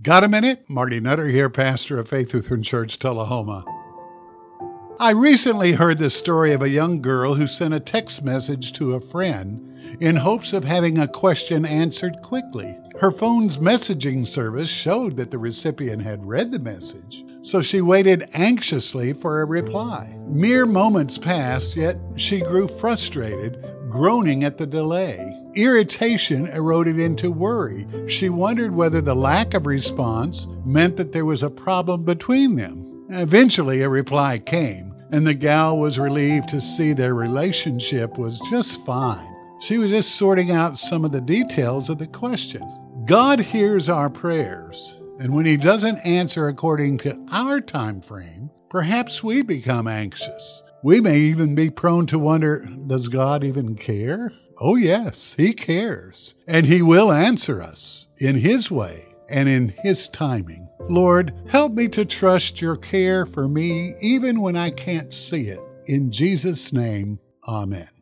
Got a minute? Marty Nutter here, pastor of Faith Lutheran Church, Tullahoma. I recently heard the story of a young girl who sent a text message to a friend in hopes of having a question answered quickly. Her phone's messaging service showed that the recipient had read the message, so she waited anxiously for a reply. Mere moments passed, yet she grew frustrated, groaning at the delay. Irritation eroded into worry. She wondered whether the lack of response meant that there was a problem between them. Eventually, a reply came, and the gal was relieved to see their relationship was just fine. She was just sorting out some of the details of the question. God hears our prayers, and when He doesn't answer according to our time frame, perhaps we become anxious. We may even be prone to wonder, does God even care? Oh yes, He cares, and He will answer us in His way and in His timing. Lord, help me to trust Your care for me even when I can't see it. In Jesus' name, amen.